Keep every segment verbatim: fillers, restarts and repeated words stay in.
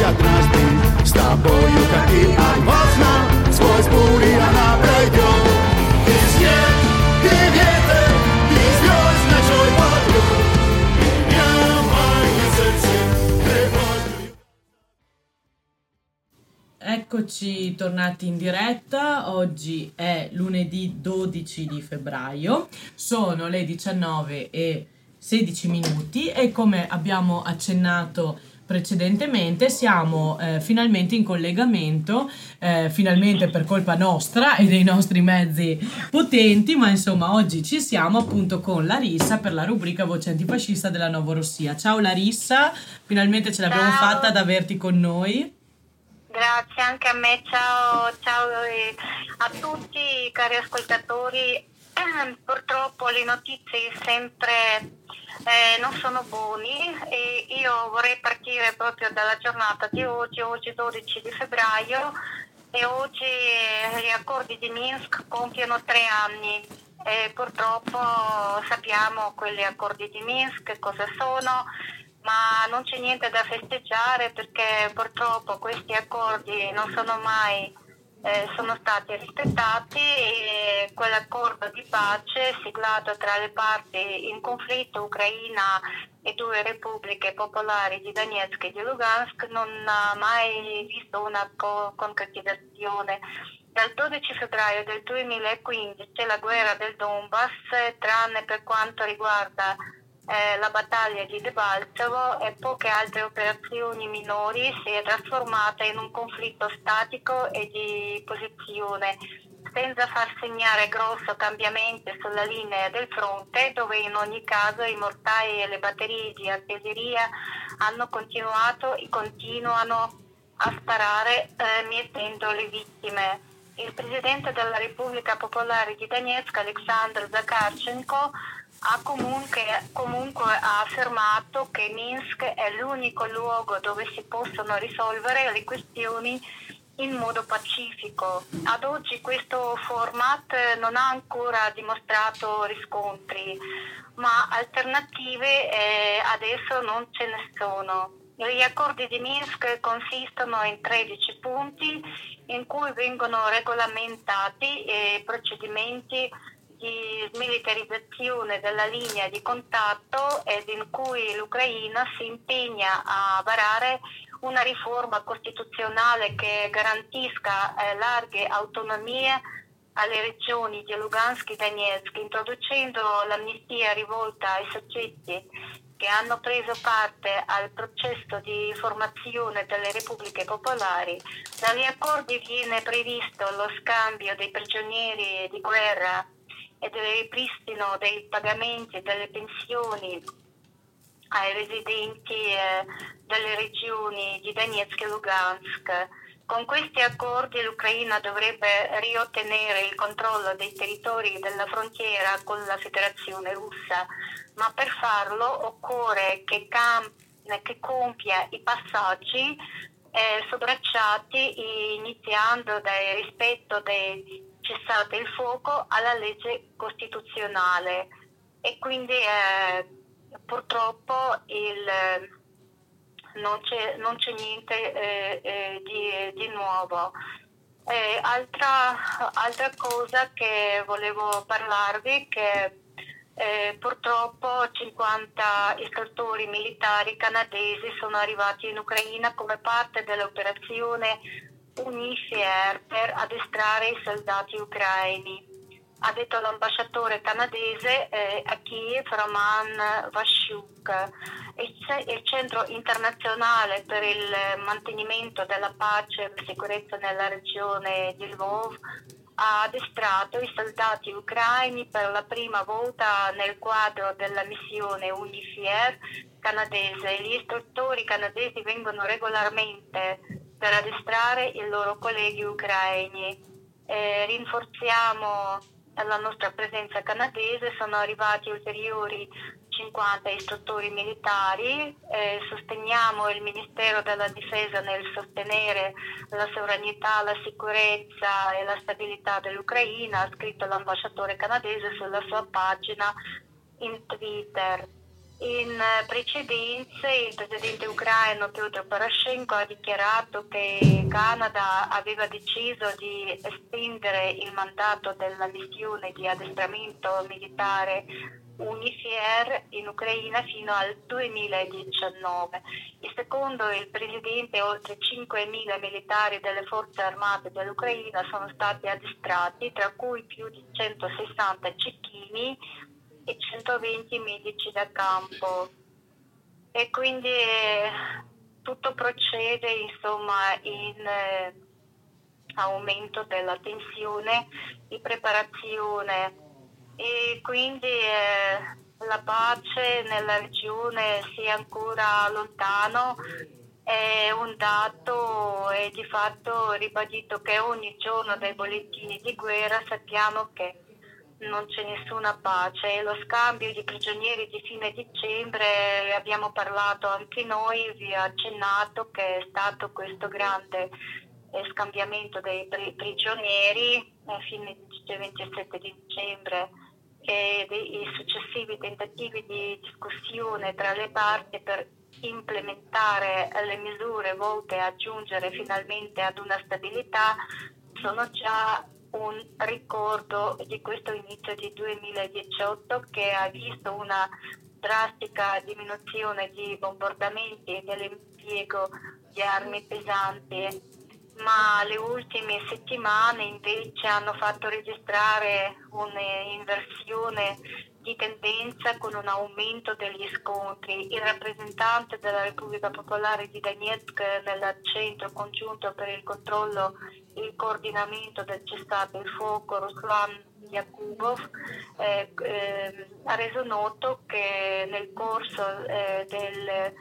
однажды с тобою, как и отважно, сквозь бури она пройдет. И снег, и ветер, и звезд ночной подъем. Меня мое сердце тревожит. Eccoci tornati in diretta. Oggi è lunedì dodici di febbraio, sono le diciannove e sedici minuti e come abbiamo accennato precedentemente siamo eh, finalmente in collegamento, eh, finalmente per colpa nostra e dei nostri mezzi potenti, ma insomma oggi ci siamo appunto con Larissa per la rubrica Voce Antifascista della Novorossia. Ciao Larissa, finalmente ce l'abbiamo Ciao. fatta ad averti con noi. Grazie anche a me, ciao, ciao a tutti cari ascoltatori. Purtroppo le notizie sempre eh, non sono buone e io vorrei partire proprio dalla giornata di oggi, oggi dodici di febbraio, e oggi gli accordi di Minsk compiono tre anni e purtroppo sappiamo quegli accordi di Minsk cosa sono, ma non c'è niente da festeggiare perché purtroppo questi accordi non sono mai eh, sono stati rispettati e quell'accordo di pace siglato tra le parti in conflitto, Ucraina e due repubbliche popolari di Donetsk e di Lugansk, non ha mai visto una co- concretizzazione. Dal dodici febbraio del duemilaquindici la guerra del Donbass, tranne per quanto riguarda Eh, la battaglia di Debaltsevo e poche altre operazioni minori, si è trasformata in un conflitto statico e di posizione, senza far segnare grosso cambiamento sulla linea del fronte, dove in ogni caso i mortai e le batterie di artiglieria hanno continuato e continuano a sparare eh, mietendo le vittime. Il presidente della Repubblica Popolare di Donetsk, Alexander Zakarchenko, ha comunque, comunque ha affermato che Minsk è l'unico luogo dove si possono risolvere le questioni in modo pacifico. Ad oggi questo format non ha ancora dimostrato riscontri, ma alternative eh, adesso non ce ne sono. Gli accordi di Minsk consistono in tredici punti in cui vengono regolamentati eh, procedimenti di smilitarizzazione della linea di contatto ed in cui l'Ucraina si impegna a varare una riforma costituzionale che garantisca eh, larghe autonomie alle regioni di Lugansk e Donetsk, introducendo l'amnistia rivolta ai soggetti che hanno preso parte al processo di formazione delle repubbliche popolari. Dagli accordi viene previsto lo scambio dei prigionieri di guerra e del ripristino dei pagamenti e delle pensioni ai residenti eh, delle regioni di Donetsk e Lugansk. Con questi accordi l'Ucraina dovrebbe riottenere il controllo dei territori della frontiera con la Federazione Russa, ma per farlo occorre che, cam- che compia i passaggi eh, sobracciati, iniziando dal rispetto dei cessate il fuoco alla legge costituzionale, e quindi eh, purtroppo il, non, c'è, non c'è niente eh, eh, di, di nuovo. Eh, altra, altra cosa che volevo parlarvi che eh, purtroppo cinquanta istruttori militari canadesi sono arrivati in Ucraina come parte dell'operazione UNIFIER per addestrare i soldati ucraini. Ha detto l'ambasciatore canadese eh, a Kiev, Roman Vashchuk. Il, il Centro internazionale per il mantenimento della pace e la sicurezza nella regione di Lvov ha addestrato i soldati ucraini per la prima volta nel quadro della missione UNIFIER canadese. Gli istruttori canadesi vengono regolarmente per addestrare i loro colleghi ucraini. Eh, rinforziamo la nostra presenza canadese, sono arrivati ulteriori cinquanta istruttori militari, eh, sosteniamo il Ministero della Difesa nel sostenere la sovranità, la sicurezza e la stabilità dell'Ucraina, ha scritto l'ambasciatore canadese sulla sua pagina in Twitter. In precedenza il presidente ucraino Petro Poroshenko ha dichiarato che il Canada aveva deciso di estendere il mandato della missione di addestramento militare UNIFIER in Ucraina fino al duemiladiciannove. E secondo il presidente oltre cinquemila militari delle forze armate dell'Ucraina sono stati addestrati, tra cui più di centosessanta cecchini e centoventi medici da campo. E quindi eh, tutto procede insomma in eh, aumento della tensione, di preparazione, e quindi eh, la pace nella regione sia ancora lontano. È un dato, è di fatto ribadito che ogni giorno dai bollettini di guerra sappiamo che non c'è nessuna pace. Lo scambio di prigionieri di fine dicembre, abbiamo parlato anche noi, vi ho accennato che è stato questo grande eh, scambiamento dei pri- prigionieri a fine ventisette di dicembre, e dei successivi tentativi di discussione tra le parti per implementare le misure volte a giungere finalmente ad una stabilità sono già un ricordo di questo inizio di duemiladiciotto, che ha visto una drastica diminuzione di bombardamenti e dell'impiego di armi pesanti, ma le ultime settimane invece hanno fatto registrare un'inversione di tendenza con un aumento degli scontri. Il rappresentante della Repubblica Popolare di Donetsk nel centro congiunto per il controllo e il coordinamento del cessate il fuoco, Ruslan Yakubov, eh, eh, ha reso noto che nel corso eh, delle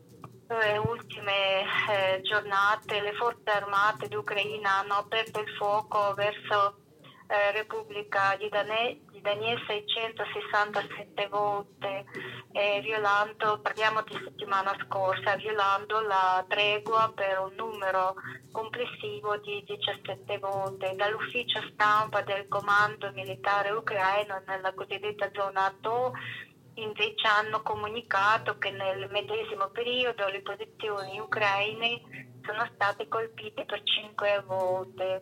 eh, ultime eh, giornate le forze armate d'Ucraina hanno aperto il fuoco verso eh, Repubblica di Donetsk di Donetsk seicentosessantasette volte, eh, violando, parliamo di settimana scorsa, violando la tregua per un numero complessivo di diciassette volte. Dall'ufficio stampa del comando militare ucraino nella cosiddetta zona A T O invece hanno comunicato che nel medesimo periodo le posizioni ucraine sono state colpite per cinque volte.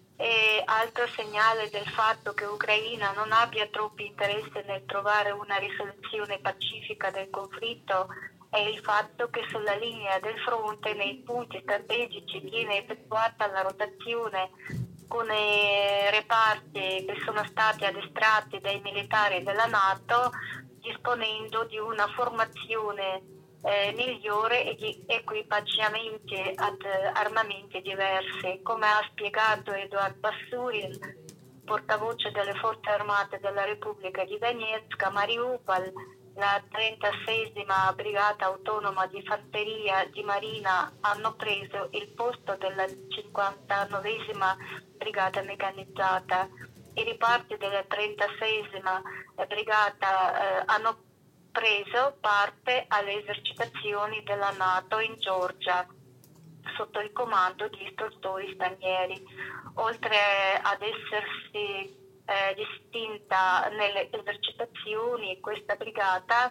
E altro segnale del fatto che l'Ucraina non abbia troppi interesse nel trovare una risoluzione pacifica del conflitto è il fatto che sulla linea del fronte, nei punti strategici, viene effettuata la rotazione con i reparti che sono stati addestrati dai militari della NATO, disponendo di una formazione eh, migliore e di equipaggiamenti ad armamenti diversi. Come ha spiegato Eduard Bassurin, portavoce delle forze armate della Repubblica di Donetsk, a Mariupol la trentaseiesima Brigata Autonoma di Fanteria di Marina hanno preso il posto della cinquantanovesima Brigata Meccanizzata. I reparti della trentaseiesima Brigata eh, hanno preso parte alle esercitazioni della NATO in Georgia sotto il comando di istruttori stranieri. Oltre ad essersi eh, distinta nelle esercitazioni, questa brigata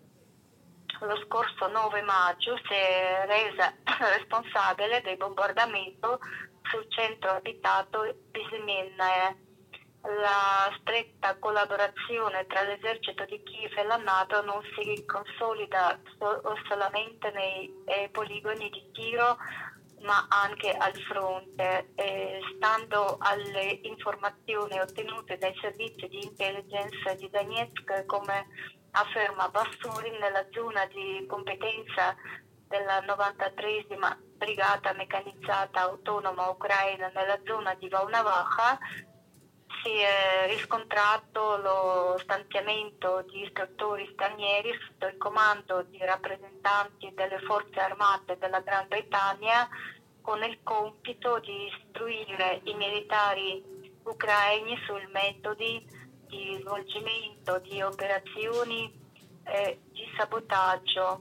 lo scorso nove maggio si è resa responsabile del bombardamento sul centro abitato Pisiminnae. La stretta collaborazione tra l'esercito di Kiev e la NATO non si consolida so- solamente nei eh, poligoni di tiro, ma anche al fronte. Eh, stando alle informazioni ottenute dai servizi di intelligence di Donetsk, come afferma Bassurin, nella zona di competenza della novantatreesima Brigata Meccanizzata Autonoma Ucraina, nella zona di Volnovakha, si è riscontrato lo stanziamento di istruttori stranieri sotto il comando di rappresentanti delle forze armate della Gran Bretagna, con il compito di istruire i militari ucraini sul metodi di svolgimento di operazioni eh, di sabotaggio.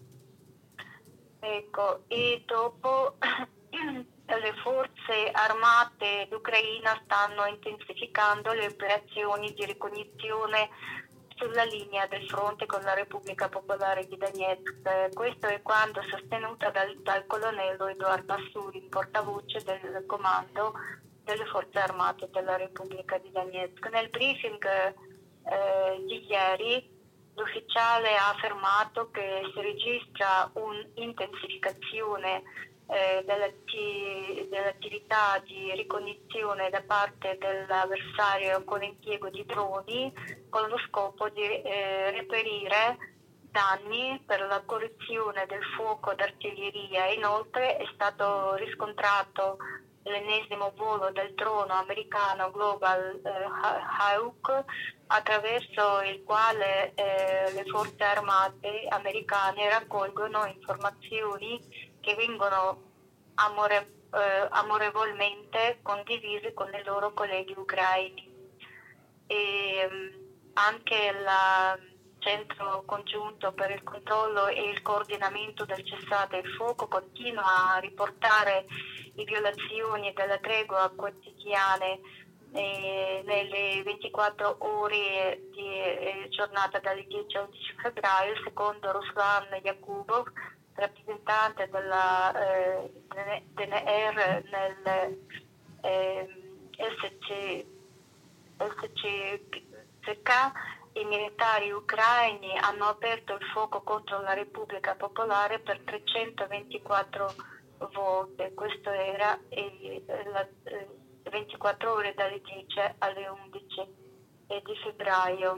Ecco, e dopo le forze armate d'Ucraina stanno intensificando le operazioni di ricognizione sulla linea del fronte con la Repubblica Popolare di Donetsk. Questo è quanto sostenuto dal, dal colonnello Eduard Bassurin, portavoce del comando delle forze armate della Repubblica di Donetsk. Nel briefing eh, di ieri l'ufficiale ha affermato che si registra un'intensificazione eh, dell'atti- dell'attività di ricognizione da parte dell'avversario con l'impiego di droni, con lo scopo di eh, reperire danni per la correzione del fuoco d'artiglieria. Inoltre è stato riscontrato l'ennesimo volo del drone americano Global eh, Hawk, attraverso il quale eh, le forze armate americane raccolgono informazioni che vengono amore, eh, amorevolmente condivise con i loro colleghi ucraini. E, mh, anche il Centro Congiunto per il controllo e il coordinamento del cessate il fuoco continua a riportare le violazioni della tregua quotidiane eh, nelle ventiquattro ore di eh, giornata dalle dieci al undici febbraio, secondo Ruslan Yakubov, rappresentante della eh, D N R nel eh, S C S C K. I militari ucraini hanno aperto il fuoco contro la Repubblica Popolare per trecentoventiquattro volte. Questo era eh, la, eh, ventiquattro ore dalle dieci alle undici di febbraio.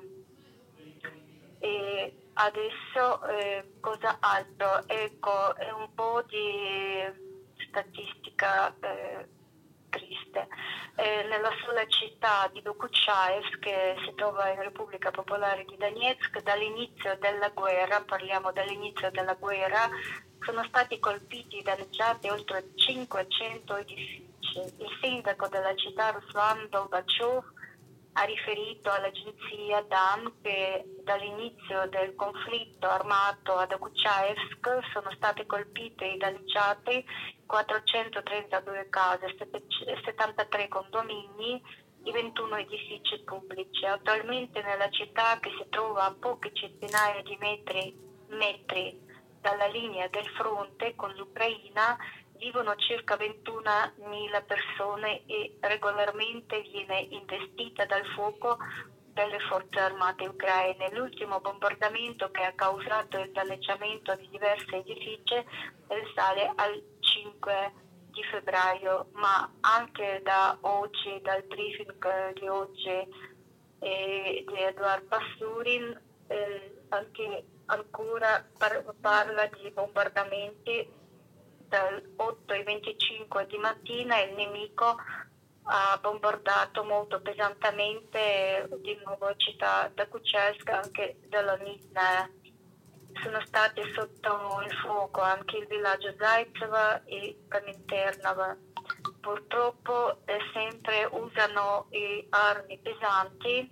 E adesso eh, cosa altro? Ecco, è un po' di statistica eh, triste. Eh, nella sola città di Dokuchaevsk, che si trova in Repubblica Popolare di Donetsk, dall'inizio della guerra, parliamo dall'inizio della guerra, sono stati colpiti e danneggiati oltre cinquecento edifici. Il sindaco della città, Ruslan Dolbachev, ha riferito all'agenzia D A M che dall'inizio del conflitto armato a Dokuchaevsk sono state colpite e danneggiate quattrocentotrentadue case, settantatré condomini e ventuno edifici pubblici. Attualmente nella città, che si trova a poche centinaia di metri, metri dalla linea del fronte con l'Ucraina, vivono circa ventunomila persone e regolarmente viene investita dal fuoco delle forze armate ucraine. L'ultimo bombardamento che ha causato il danneggiamento di diversi edifici risale al cinque di febbraio, ma anche da oggi, dal briefing di oggi eh, di Eduard Bassurin, eh, anche ancora par- parla di bombardamenti dalle otto e venticinque di mattina. Il nemico ha bombardato molto pesantemente di nuovo città da Kuchelsk, anche della Nizhna. Sono stati sotto il fuoco anche il villaggio Zaitsevo e Kaminternova. Purtroppo eh, sempre usano eh, armi pesanti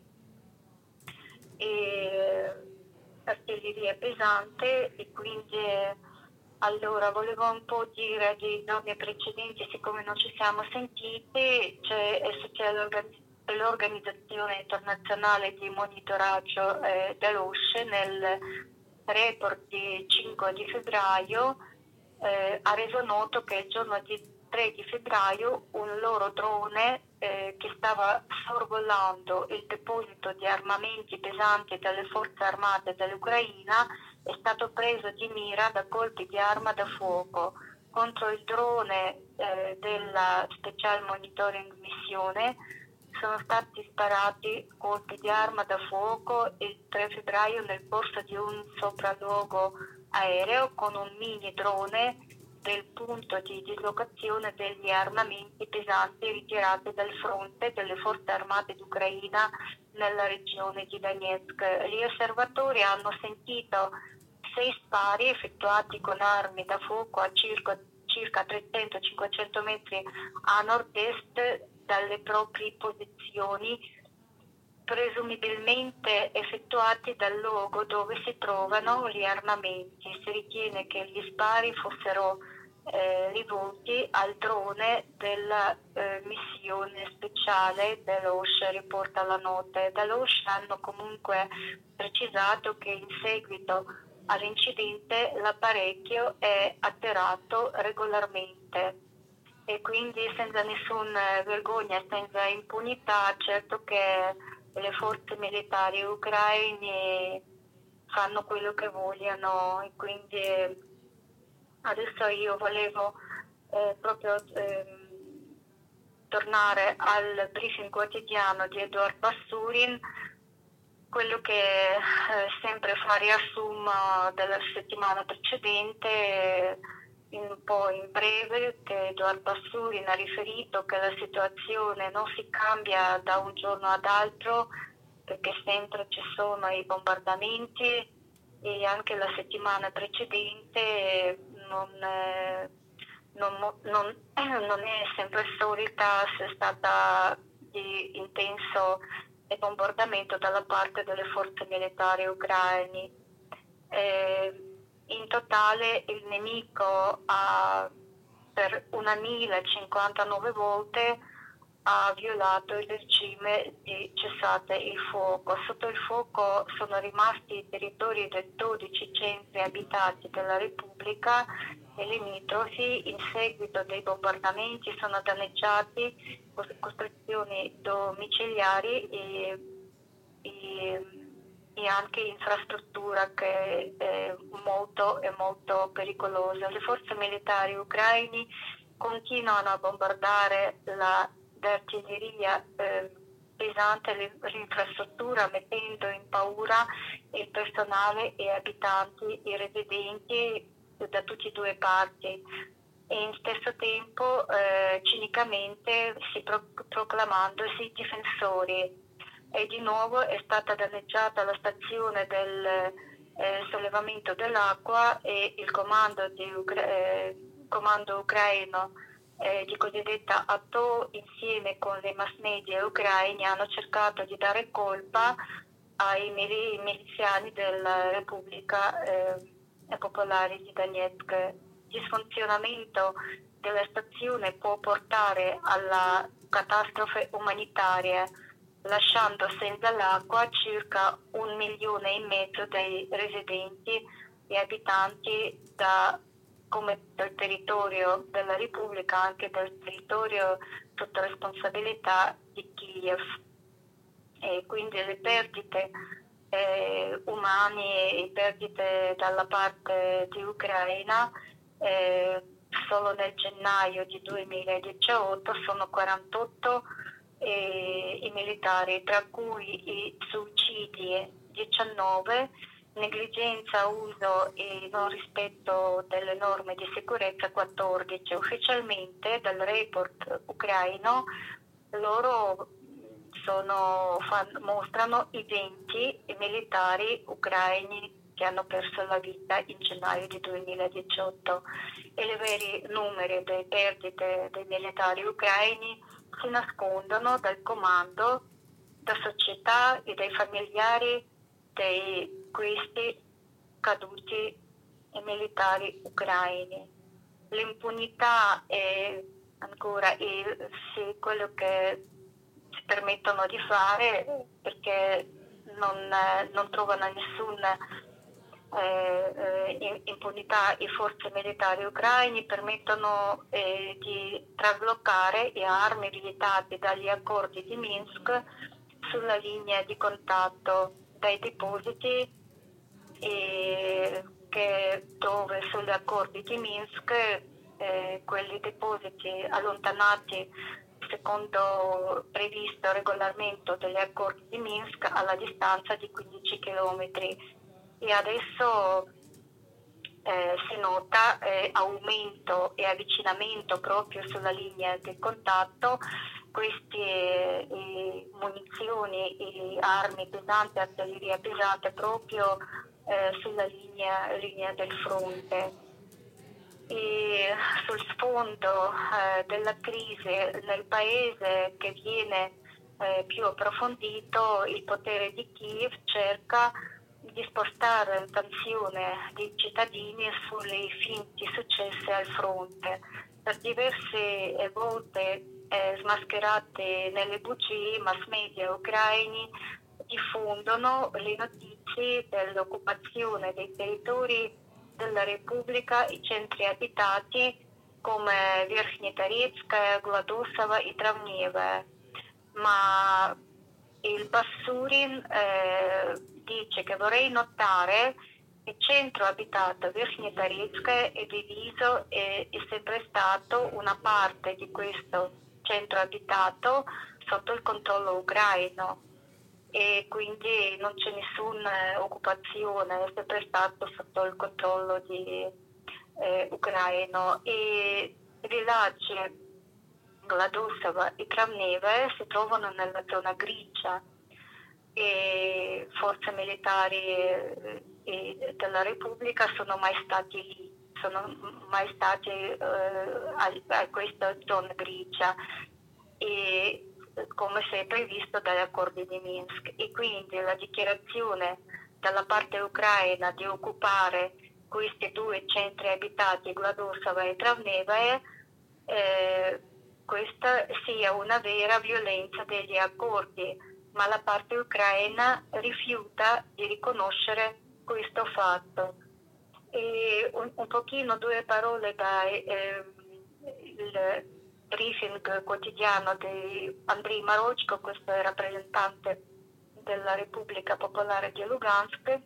e artiglieria pesante, e quindi allora volevo un po' dire dei giorni precedenti, siccome non ci siamo sentiti, c'è, c'è l'Organizzazione Internazionale di Monitoraggio eh, dell'O S C E nel report di cinque di febbraio eh, ha reso noto che il giorno di tre di febbraio un loro drone eh, che stava sorvolando il deposito di armamenti pesanti delle forze armate dell'Ucraina è stato preso di mira da colpi di arma da fuoco. Contro il drone eh, della Special Monitoring Missione sono stati sparati colpi di arma da fuoco il tre febbraio nel corso di un sopralluogo aereo con un mini drone del punto di dislocazione degli armamenti pesanti ritirati dal fronte delle forze armate d'Ucraina nella regione di Donetsk. Gli osservatori hanno sentito sei spari effettuati con armi da fuoco a circa, circa trecento cinquecento metri a nord-est dalle proprie posizioni, presumibilmente effettuati dal luogo dove si trovano gli armamenti. Si ritiene che gli spari fossero eh, rivolti al drone della eh, missione speciale dell'O S H Riporta alla Notte. Dall'O S H hanno comunque precisato che in seguito all'incidente l'apparecchio è atterrato regolarmente e quindi senza nessuna vergogna, senza impunità. Certo che le forze militari ucraine fanno quello che vogliono e quindi adesso io volevo eh, proprio ehm, tornare al briefing quotidiano di Edoardo Bassurin, quello che eh, sempre fa riassunto della settimana precedente, un po' in breve, che Edoardo Bassurin ha riferito che la situazione non si cambia da un giorno ad altro perché sempre ci sono i bombardamenti e anche la settimana precedente non, eh, non, non, eh, non è sempre solita, se è stata di intenso bombardamento dalla parte delle forze militari ucraine. Eh, in totale il nemico ha per una mila cinquantanove volte ha violato il regime di cessate il fuoco. Sotto il fuoco sono rimasti i territori dei dodici centri abitati della Repubblica e limitrofi. In seguito dei bombardamenti sono danneggiati costruzioni domiciliari e, e, e anche infrastruttura che è molto, è molto pericolosa. Le forze militari ucraine continuano a bombardare la l'artiglieria eh, pesante l'infrastruttura, mettendo in paura il personale e abitanti e residenti da tutte e due le parti e in stesso tempo eh, cinicamente si pro- proclamandosi difensori. E di nuovo è stata danneggiata la stazione del eh, sollevamento dell'acqua e il comando, di Ucra- eh, comando ucraino Eh, di cosiddetta A T O insieme con le mass media ucraine hanno cercato di dare colpa ai mili- miliziani della Repubblica eh, Popolare di Donetsk. Il disfunzionamento della stazione può portare alla catastrofe umanitaria, lasciando senza l'acqua circa un milione e mezzo dei residenti e abitanti da come del territorio della Repubblica, anche del territorio sotto responsabilità di Kiev. E quindi le perdite eh, umane e perdite dalla parte di Ucraina eh, solo nel gennaio di duemiladiciotto sono quarantotto eh, i militari, tra cui i suicidi diciannove, negligenza, uso e non rispetto delle norme di sicurezza quattordici. Ufficialmente dal report ucraino loro sono, fan, mostrano i venti militari ucraini che hanno perso la vita in gennaio di duemiladiciotto e i veri numeri delle perdite dei militari ucraini si nascondono dal comando, da società e dai familiari di questi caduti militari ucraini. L'impunità è ancora il, sì, quello che si permettono di fare perché non, non trovano nessuna eh, eh, impunità. I forze militari ucraini permettono eh, di traslocare le armi vietate dagli accordi di Minsk sulla linea di contatto dai depositi e che dove sugli accordi di Minsk eh, quelli depositi allontanati secondo previsto regolamento degli accordi di Minsk alla distanza di quindici chilometri e adesso eh, si nota eh, aumento e avvicinamento proprio sulla linea di contatto. Queste eh, munizioni e armi pesanti, artiglieria pesante proprio eh, sulla linea, linea del fronte. E sul sfondo eh, della crisi nel paese che viene eh, più approfondito, il potere di Kiev cerca di spostare l'attenzione dei cittadini sulle finti successe al fronte. Per diverse volte eh, smascherate nelle bugie, i mass media ucraini diffondono le notizie dell'occupazione dei territori della Repubblica, i centri abitati come Verkhnitaretskaya, Gladosova e Travneva. Ma il Bassurin eh, dice che vorrei notare che il centro abitato Verkhnitaretskaya è diviso e è sempre stato una parte di questo centro abitato sotto il controllo ucraino e quindi non c'è nessuna occupazione, è sempre stato sotto il controllo di, eh, ucraino. E i villaggi Gladosova e Travneva si trovano nella zona grigia e forze militari eh, della Repubblica sono mai stati lì, sono mai stati eh, a, a questa zona grigia e come se è previsto dagli accordi di Minsk, e quindi la dichiarazione dalla parte ucraina di occupare questi due centri abitati, Gladosova e Travneva, eh, questa sia una vera violenza degli accordi, ma la parte ucraina rifiuta di riconoscere questo fatto. E un, un pochino due parole da eh, il briefing quotidiano di Andrei Marocco, questo è il rappresentante della Repubblica Popolare di Lugansk,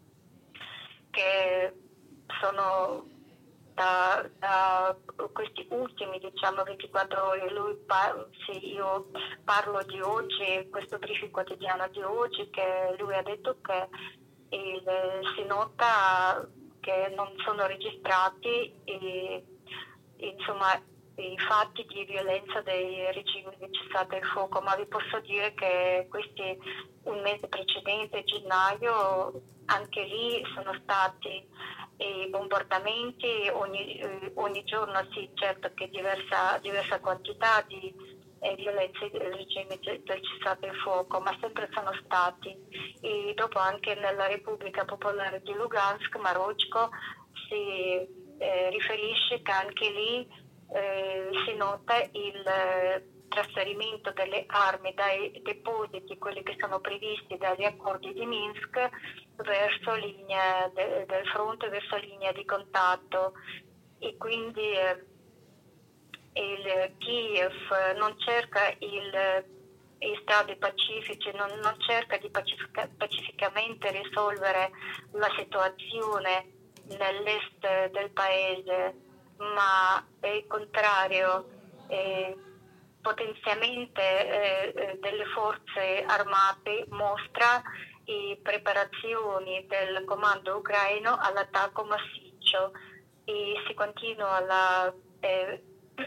che sono da, da questi ultimi diciamo ventiquattro ore. Lui par- sì, io parlo di oggi, questo briefing quotidiano di oggi, che lui ha detto che il, si nota che non sono registrati e, insomma i fatti di violenza dei regimi di cessate il fuoco, ma vi posso dire che questi un mese precedente, gennaio, anche lì sono stati i bombardamenti ogni, ogni giorno, sì, certo che diversa, diversa quantità di eh, violenze del regime del cessate il fuoco, ma sempre sono stati. E dopo anche nella Repubblica Popolare di Lugansk, Marocco si eh, riferisce che anche lì Eh, si nota il eh, trasferimento delle armi dai depositi, quelli che sono previsti dagli accordi di Minsk, verso linea de- del fronte, verso linea di contatto, e quindi eh, il Kiev non cerca il i stati pacifici, non, non cerca di pacifica- pacificamente risolvere la situazione nell'est del paese, ma è il contrario, eh, potenziamento eh, delle forze armate mostra le preparazioni del comando ucraino all'attacco massiccio e si continua la... Eh,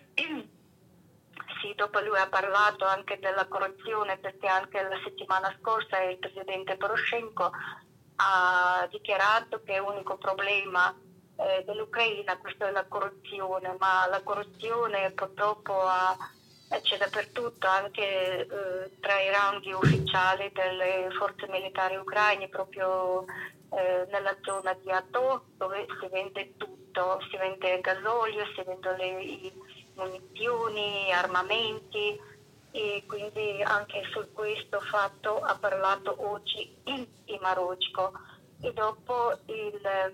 sì, dopo lui ha parlato anche della corruzione, perché anche la settimana scorsa il presidente Poroshenko ha dichiarato che l'unico problema eh, dell'Ucraina questa è la corruzione, ma la corruzione purtroppo ha, c'è dappertutto, anche eh, tra i ranghi ufficiali delle forze militari ucraine, proprio eh, nella zona di Ato, dove si vende tutto, si vende gasolio, si vendono le i munizioni, armamenti, e quindi anche su questo fatto ha parlato oggi in, in Marocco. E dopo il,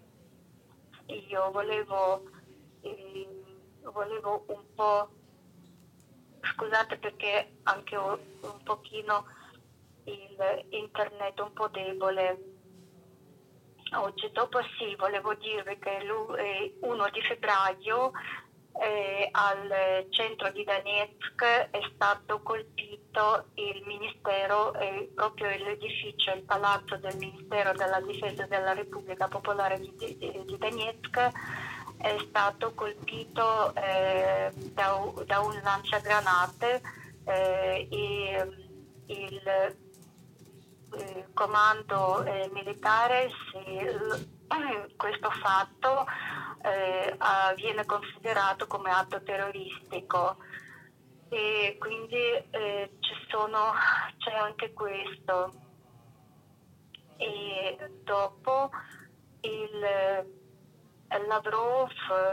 io volevo, eh, volevo un po', scusate perché anche ho un pochino il internet un po' debole oggi. Dopo sì, volevo dirvi che l'primo di febbraio Eh, al centro di Donetsk è stato colpito il ministero, eh, proprio l'edificio, il palazzo del Ministero della Difesa della Repubblica Popolare di, di, di Donetsk è stato colpito eh, da, da un lanciagranate eh, e il, il comando eh, militare si, questo fatto eh, viene considerato come atto terroristico, e quindi eh, ci sono, c'è anche questo. e dopo il eh, Lavrov,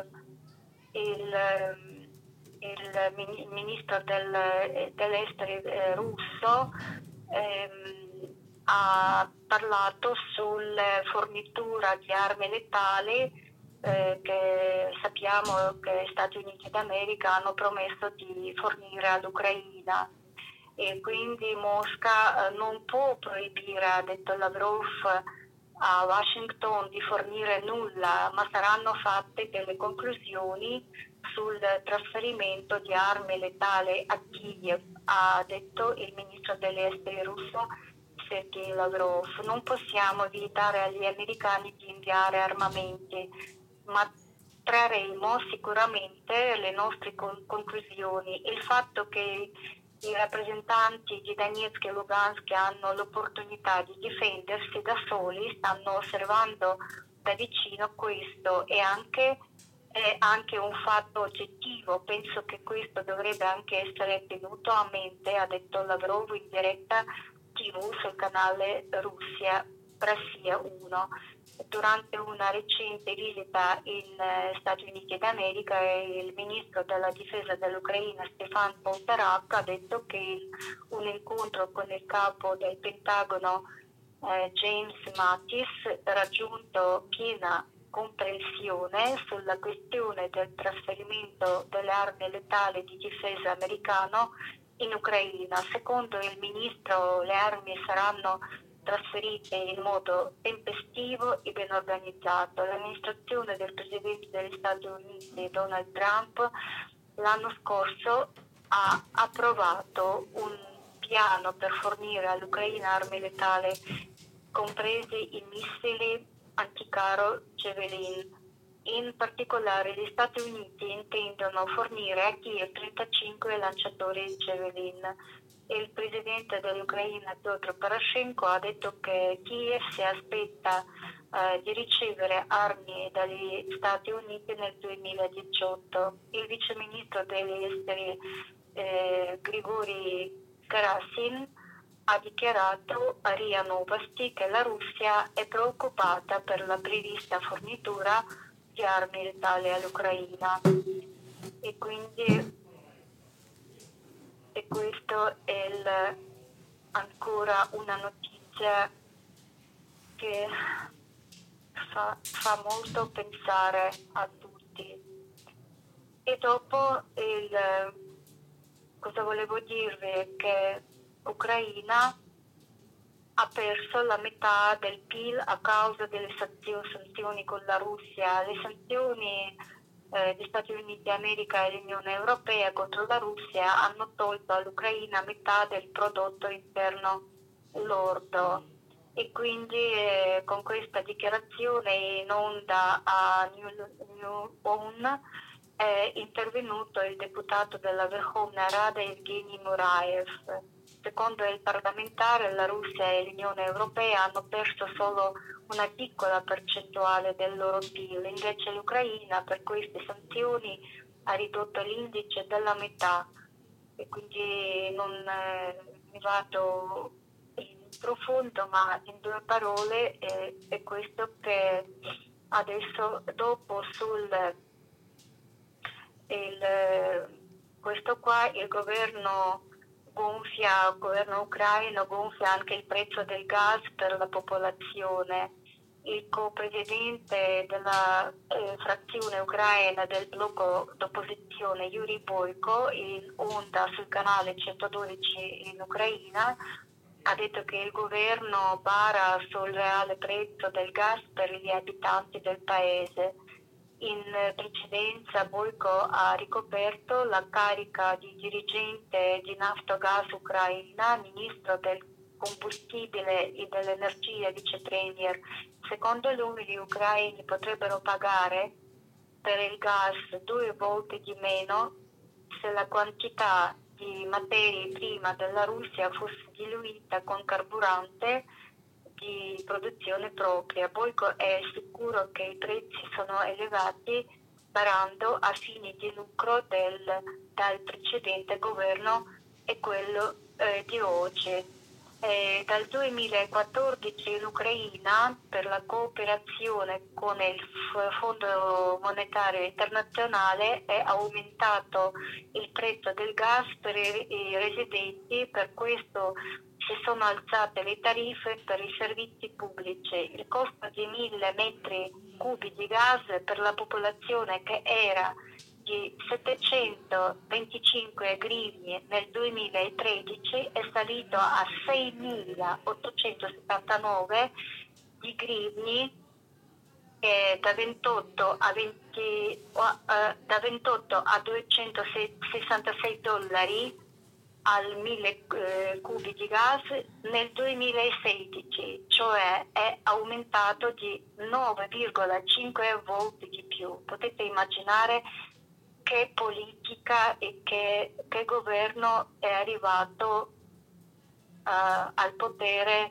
il, il mini- ministro del, dell'esteri eh, russo, ehm, ha parlato sulla fornitura di armi letali eh, che sappiamo che gli Stati Uniti d'America hanno promesso di fornire all'Ucraina, e quindi Mosca eh, non può proibire, ha detto Lavrov, a Washington di fornire nulla, ma saranno fatte delle conclusioni sul trasferimento di armi letali a Kiev, ha detto il ministro degli esteri russo Sergei Lavrov. Non possiamo vietare agli americani di inviare armamenti, ma trarremo sicuramente le nostre con- conclusioni. Il fatto che i rappresentanti di Donetsk e Lugansk hanno l'opportunità di difendersi da soli, stanno osservando da vicino questo, e anche è anche un fatto oggettivo. Penso che questo dovrebbe anche essere tenuto a mente, ha detto Lavrov in diretta tivù sul canale Russia, Russia uno. Durante una recente visita in eh, Stati Uniti d'America, il ministro della difesa dell'Ucraina Stefan Poltorak ha detto che un incontro con il capo del Pentagono eh, James Mattis ha raggiunto piena comprensione sulla questione del trasferimento delle armi letali di difesa americano in Ucraina. Secondo il ministro, le armi saranno trasferite in modo tempestivo e ben organizzato. L'amministrazione del presidente degli Stati Uniti Donald Trump l'anno scorso ha approvato un piano per fornire all'Ucraina armi letali, compresi i missili anticarro Javelin. In particolare gli Stati Uniti intendono fornire a Kiev trentacinque lanciatori Javelin. Il presidente dell'Ucraina Petro Poroshenko ha detto che Kiev si aspetta eh, di ricevere armi dagli Stati Uniti nel duemiladiciotto. Il viceministro degli esteri eh, Grigori Karasin ha dichiarato a R I A Novosti che la Russia è preoccupata per la prevista fornitura di armi letali all'Ucraina, e quindi e questo è il, ancora una notizia che fa, fa molto pensare a tutti. E dopo il, cosa volevo dirvi è che l'Ucraina ha perso la metà del P I L a causa delle sanzioni, sanzioni con la Russia. Le sanzioni eh, degli Stati Uniti d'America e l'Unione Europea contro la Russia hanno tolto all'Ucraina metà del prodotto interno lordo, e quindi eh, con questa dichiarazione in onda a New, New On è intervenuto il deputato della Verkhovna Rada Evgeny Muraev. Secondo il parlamentare, la Russia e l'Unione Europea hanno perso solo una piccola percentuale del loro P I L, invece l'Ucraina per queste sanzioni ha ridotto l'indice della metà, e quindi non eh, mi vado in profondo, ma in due parole eh, è questo che adesso dopo sul il, questo qua il governo gonfia, il governo ucraino gonfia anche il prezzo del gas per la popolazione. Il co-presidente della eh, frazione ucraina del blocco d'opposizione Yuri Boyko, in onda sul canale centododici in Ucraina, ha detto che il governo bara sul reale prezzo del gas per gli abitanti del paese. In precedenza Boyko ha ricoperto la carica di dirigente di Naftogaz Ucraina, ministro del combustibile e dell'energia, vice premier. Secondo lui gli ucraini potrebbero pagare per il gas due volte di meno se la quantità di materie prime della Russia fosse diluita con carburante di produzione propria. Boyko è sicuro che i prezzi sono elevati barando a fini di lucro del, dal precedente governo e quello eh, di oggi. Eh, dal duemilaquattordici l'Ucraina, per la cooperazione con il F- Fondo Monetario Internazionale, è aumentato il prezzo del gas per i, i residenti, per questo si sono alzate le tariffe per i servizi pubblici. Il costo di mille metri cubi di gas per la popolazione, che era di settecentoventicinque grivni nel duemilatredici, è salito a seimilaottocentosettantanove di grivni, eh, da ventotto a venti, eh, da ventotto a duecentosessantasei dollari al mille eh, cubi di gas nel duemilasedici, cioè è aumentato di nove virgola cinque volte di più. Potete immaginare che politica e che, che governo è arrivato uh, al potere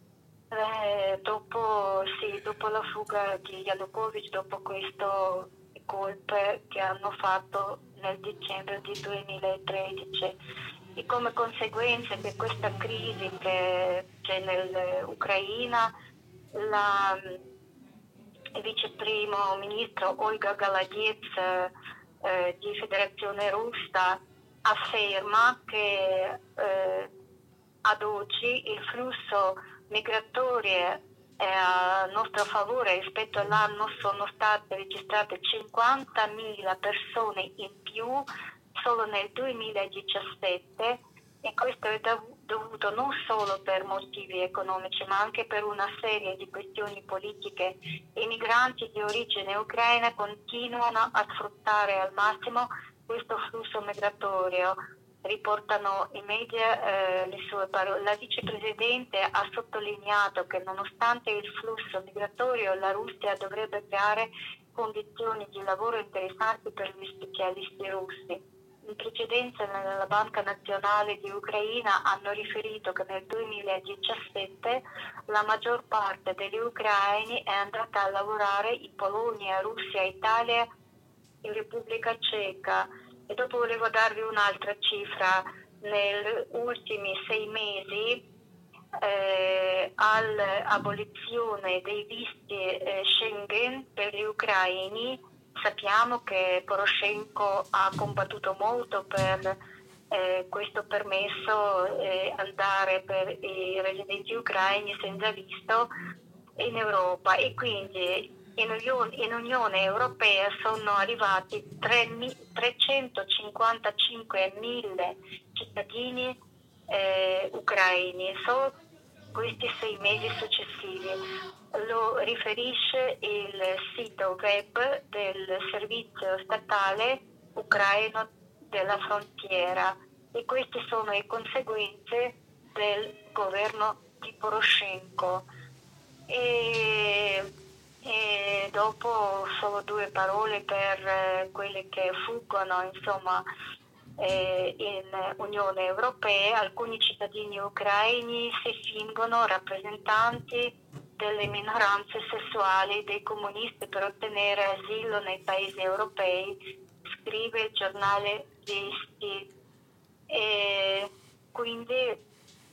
eh, dopo, sì, dopo la fuga di Yanukovych, dopo queste colpe che hanno fatto nel dicembre di duemilatredici. E come conseguenza di questa crisi che c'è nell'Ucraina, la il vice primo ministro Olga Galadets eh, di Federazione Russa afferma che eh, ad oggi il flusso migratorio è a nostro favore. Rispetto all'anno sono state registrate cinquantamila persone in più solo nel duemiladiciassette, e questo è dovuto non solo per motivi economici ma anche per una serie di questioni politiche. I migranti di origine ucraina continuano a sfruttare al massimo questo flusso migratorio. Riportano i media eh, le sue parole. La vicepresidente ha sottolineato che nonostante il flusso migratorio la Russia dovrebbe creare condizioni di lavoro interessanti per gli specialisti russi. In precedenza nella Banca Nazionale di Ucraina hanno riferito che nel duemiladiciassette la maggior parte degli ucraini è andata a lavorare in Polonia, Russia, Italia e Repubblica Ceca. E dopo volevo darvi un'altra cifra. Negli ultimi sei mesi eh, all'abolizione dei visti eh, Schengen per gli ucraini, sappiamo che Poroshenko ha combattuto molto per eh, questo permesso eh, andare per i residenti ucraini senza visto in Europa, e quindi in Unione, in Unione Europea sono arrivati trecentocinquantacinquemila cittadini eh, ucraini solo questi sei mesi successivi. Lo riferisce il sito web del servizio statale ucraino della frontiera, e queste sono le conseguenze del governo di Poroshenko. E, e dopo solo due parole per eh, quelli che fuggono, insomma, eh, in Unione Europea. Alcuni cittadini ucraini si fingono rappresentanti delle minoranze sessuali dei comunisti per ottenere asilo nei paesi europei, scrive il giornale Vesti. E quindi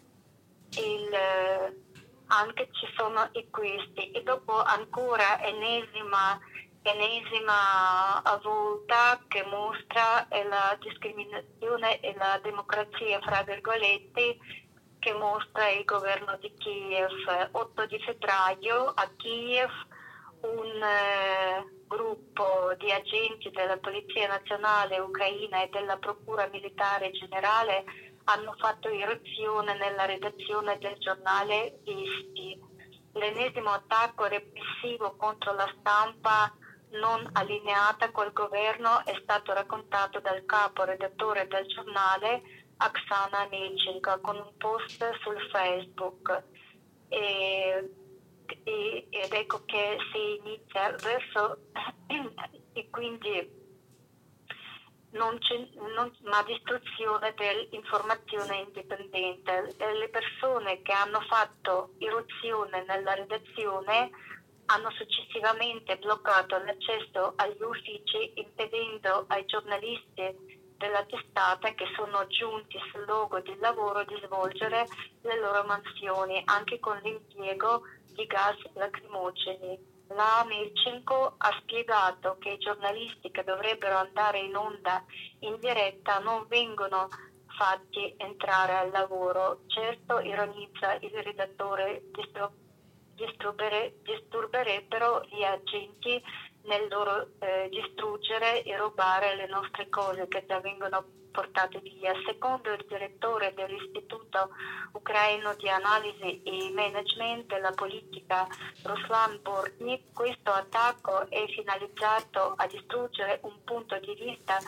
il, anche ci sono i questi. E dopo ancora ennesima ennesima volta che mostra la discriminazione e la democrazia, fra virgolette, che mostra il governo di Kiev. otto di febbraio a Kiev un eh, gruppo di agenti della Polizia Nazionale Ucraina e della Procura Militare Generale hanno fatto irruzione nella redazione del giornale Vesti. L'ennesimo attacco repressivo contro la stampa non allineata col governo è stato raccontato dal capo redattore del giornale, Oksana Milchenko, con un post sul Facebook. E, e, ed ecco che si inizia verso e quindi non c'è non, una distruzione dell'informazione indipendente. Le persone che hanno fatto irruzione nella redazione hanno successivamente bloccato l'accesso agli uffici, impedendo ai giornalisti della testata che sono giunti sul luogo di lavoro di svolgere le loro mansioni, anche con l'impiego di gas lacrimogeni. La Melchenko ha spiegato che i giornalisti che dovrebbero andare in onda in diretta non vengono fatti entrare al lavoro. Certo, ironizza il redattore, distru- disturbere- disturberebbero gli agenti nel loro eh, distruggere e rubare le nostre cose che già vengono portate via. Secondo il direttore dell'Istituto Ucraino di Analisi e Management della Politica, Ruslan Bortnik, questo attacco è finalizzato a distruggere un punto di vista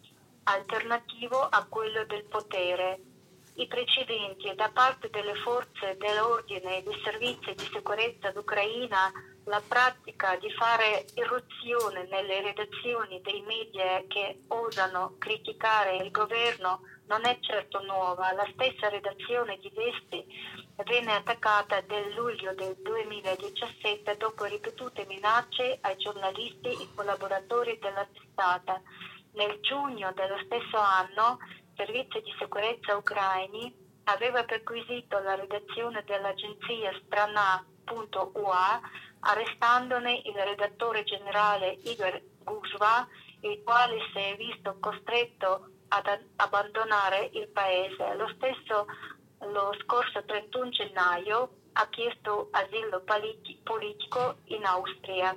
alternativo a quello del potere. I precedenti da parte delle forze dell'ordine e dei servizi di sicurezza d'Ucraina, la pratica di fare irruzione nelle redazioni dei media che osano criticare il governo non è certo nuova. La stessa redazione di Vesti venne attaccata nel luglio del duemiladiciassette dopo ripetute minacce ai giornalisti e collaboratori della testata. Nel giugno dello stesso anno, i servizi di sicurezza ucraini aveva perquisito la redazione dell'agenzia strana punto u a, arrestandone il redattore generale Igor Guzva, il quale si è visto costretto ad abbandonare il paese. Lo stesso lo scorso trentuno gennaio ha chiesto asilo politico in Austria.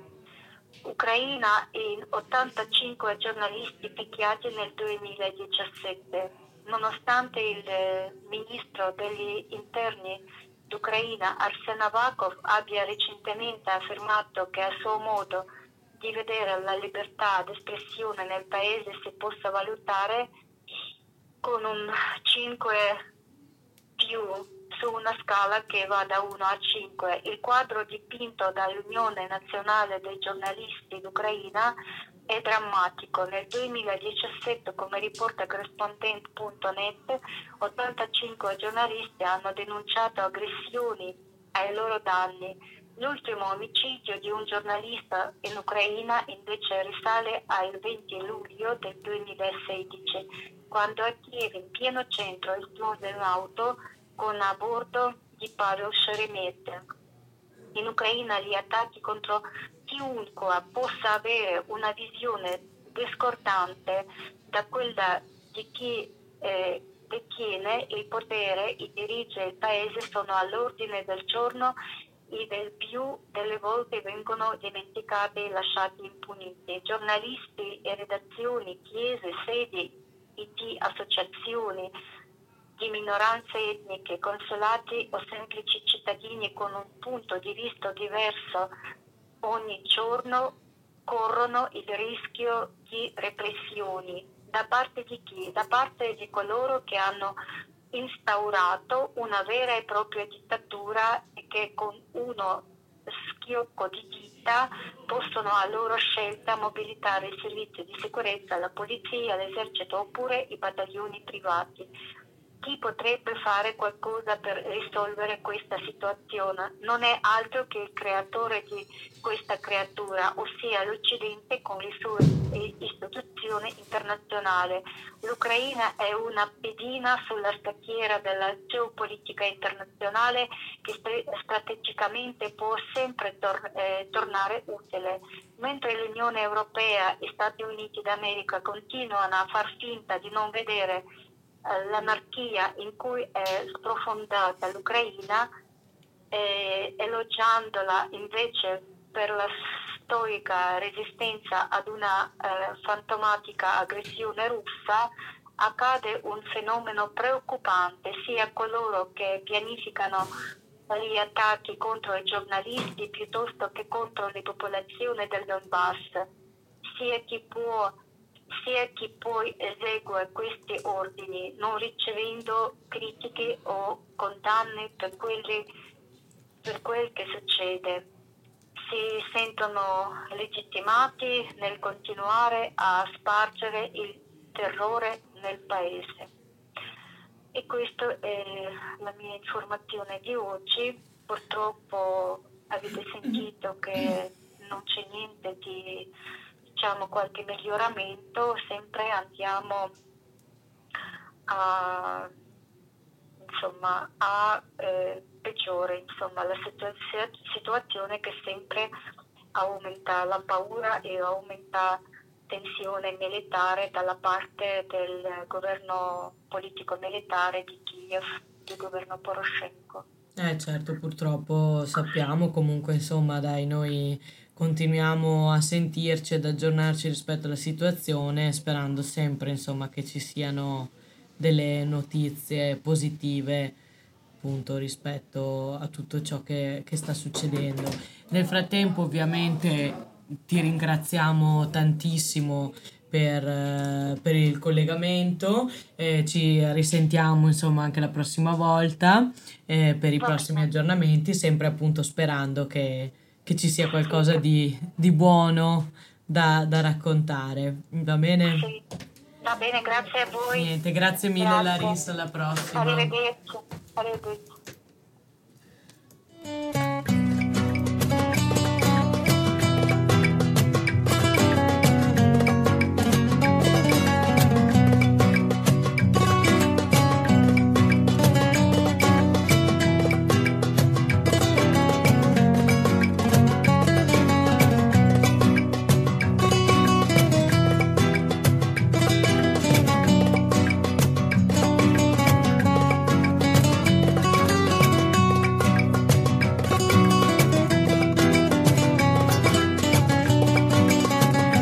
Ucraina in ottantacinque giornalisti picchiati nel duemiladiciassette. Nonostante il ministro degli interni d'Ucraina Arsen Avakov abbia recentemente affermato che a suo modo di vedere la libertà d'espressione nel paese si possa valutare con un cinque più su una scala che va da uno a cinque. Il quadro dipinto dall'Unione Nazionale dei Giornalisti d'Ucraina è drammatico. Nel duemiladiciassette, come riporta corrispondent punto net, ottantacinque giornalisti hanno denunciato aggressioni ai loro danni. L'ultimo omicidio di un giornalista in Ucraina invece risale al venti luglio del duemilasedici, quando a Kiev, in pieno centro, esplose un'auto con a bordo di Pavel Sheremet. In Ucraina gli attacchi contro chiunque possa avere una visione discordante da quella di chi eh, detiene il potere e dirige il paese sono all'ordine del giorno e del più delle volte vengono dimenticati e lasciati impuniti. Giornalisti e redazioni, chiese, sedi e di associazioni di minoranze etniche, consolati o semplici cittadini con un punto di vista diverso ogni giorno corrono il rischio di repressioni. Da parte di chi? Da parte di coloro che hanno instaurato una vera e propria dittatura e che con uno schiocco di dita possono a loro scelta mobilitare i servizi di sicurezza, la polizia, l'esercito oppure i battaglioni privati. Chi potrebbe fare qualcosa per risolvere questa situazione? Non è altro che il creatore di questa creatura, ossia l'Occidente con le sue istituzioni internazionali. L'Ucraina è una pedina sulla scacchiera della geopolitica internazionale che strategicamente può sempre tor- eh, tornare utile. Mentre l'Unione Europea e Stati Uniti d'America continuano a far finta di non vedere l'anarchia in cui è sprofondata l'Ucraina, eh, elogiandola invece per la stoica resistenza ad una eh, fantomatica aggressione russa, accade un fenomeno preoccupante. Sia coloro che pianificano gli attacchi contro i giornalisti piuttosto che contro le popolazioni del Donbass, sia chi può sia chi poi esegue questi ordini non ricevendo critiche o condanne per, quelli, per quel che succede. Si sentono legittimati nel continuare a spargere il terrore nel paese. E questa è la mia informazione di oggi. Purtroppo avete sentito che non c'è niente di, diciamo, qualche miglioramento, sempre andiamo a, insomma, a eh, peggiore, insomma, la situa- situazione che sempre aumenta la paura e aumenta tensione militare dalla parte del governo politico-militare di Kiev, del governo Poroshenko. Eh certo, purtroppo sappiamo, comunque insomma dai, noi continuiamo a sentirci ed aggiornarci rispetto alla situazione, sperando sempre insomma che ci siano delle notizie positive appunto rispetto a tutto ciò che, che sta succedendo. Nel frattempo ovviamente ti ringraziamo tantissimo per, eh, per il collegamento, eh, ci risentiamo insomma anche la prossima volta eh, per i Va prossimi bene. aggiornamenti, sempre appunto sperando che, che ci sia qualcosa di, di buono da, da raccontare. Va bene? Sì. Va bene, grazie a voi. Niente, grazie mille Grazie. Larissa, alla prossima. Arrivederci. Arrivederci.